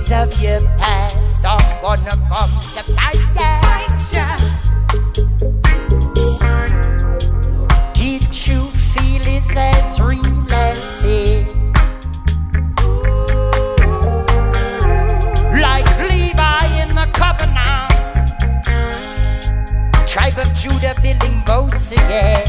of your past are gonna come to fight ya. The true feel is as real as it. Like Levi in the covenant, tribe of Judah building boats again.